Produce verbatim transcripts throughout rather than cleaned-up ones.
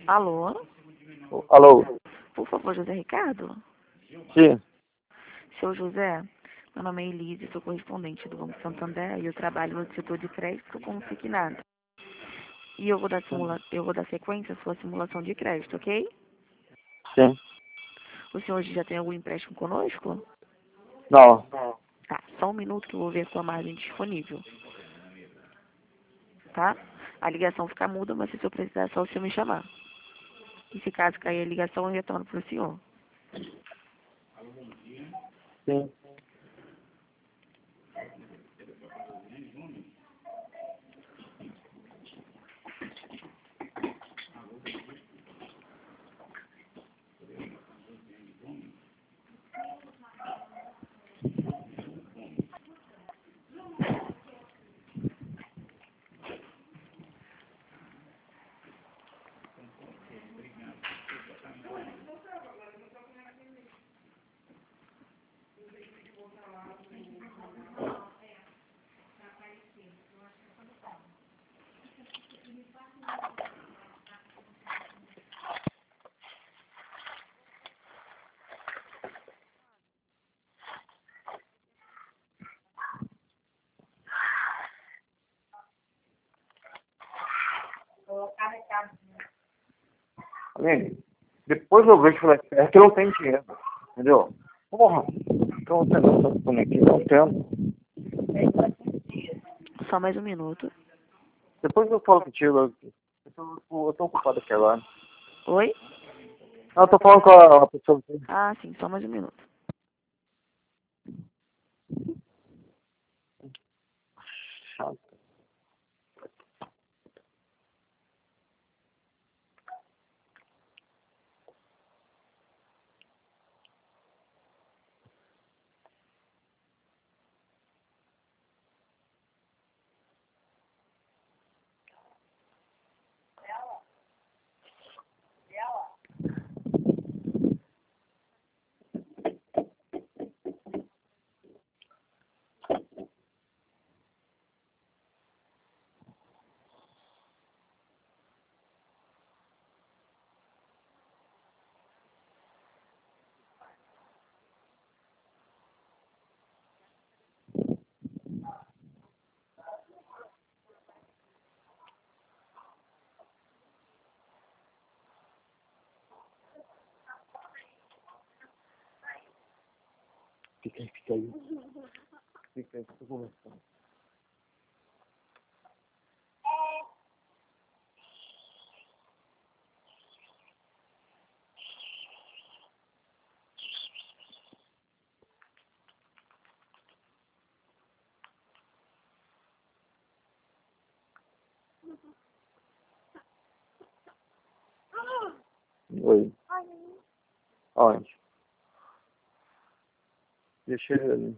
Alô? Alô? Por favor, José Ricardo? Sim. Seu José, meu nome é Elise, sou correspondente do Banco Santander e eu trabalho no setor de crédito consignado. E eu vou dar, simula... eu vou dar sequência à sua simulação de crédito, ok? Sim. O senhor já tem algum empréstimo conosco? Não. Tá, só um minuto que eu vou ver a sua margem disponível. Tá? A ligação fica muda, mas se o senhor precisar é só o senhor me chamar. E se caso cair a ligação, eu retorno para o senhor. Sim. Aline, depois eu vejo falei, é que eu não tenho dinheiro, entendeu? Porra, então você não tá aqui, não tenho. Só mais um minuto. Depois eu falo contigo, eu tô, eu tô ocupado aqui agora. Oi? Ah, eu tô falando com a, a pessoa. Ah, sim, só mais um minuto. Chato. Fica aí, fica aí. Fica aí, fica conversando. Oi. Onde? Deixa ele.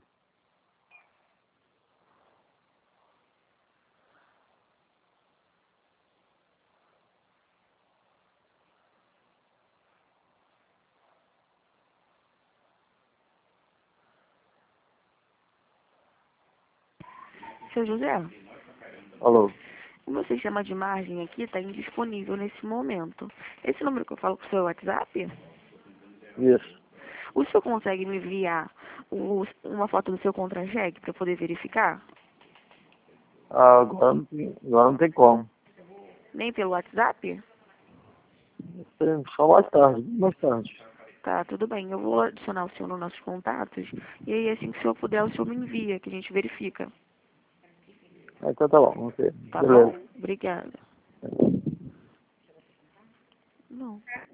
Seu José, Alô? o meu sistema de margem aqui está indisponível nesse momento. Esse número que eu falo com o seu WhatsApp? Isso. O senhor consegue me enviar o- uma foto do seu contra-cheque para eu poder verificar? Ah, agora não tem, agora não tem como. Nem pelo WhatsApp? Tem, só mais tarde, mais tarde. Tá, tudo bem. Eu vou adicionar o senhor nos nossos contatos. E aí, assim que o senhor puder, o senhor me envia, que a gente verifica. Ah, então tá bom, ok. Tá bom? Beleza. Obrigada. Não.